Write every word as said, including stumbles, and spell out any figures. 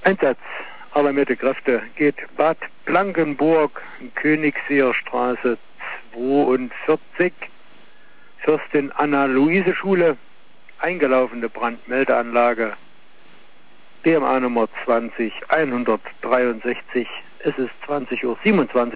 Einsatz alarmierte Kräfte geht Bad Blankenburg, Königsseer Straße zweiundvierzig, Fürstin Anna-Luise-Schule, eingelaufene Brandmeldeanlage, B M A Nummer zwanzig hundertdreiundsechzig, es ist zwanzig Uhr siebenundzwanzig.